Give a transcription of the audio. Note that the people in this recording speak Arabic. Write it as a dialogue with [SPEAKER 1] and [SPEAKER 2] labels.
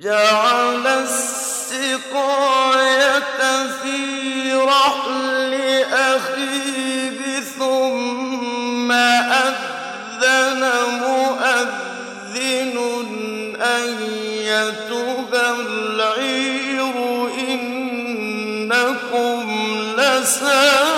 [SPEAKER 1] جعل السقاية في رحل أخيه ثم أذن مؤذن أيتها العير إنكم لسارقون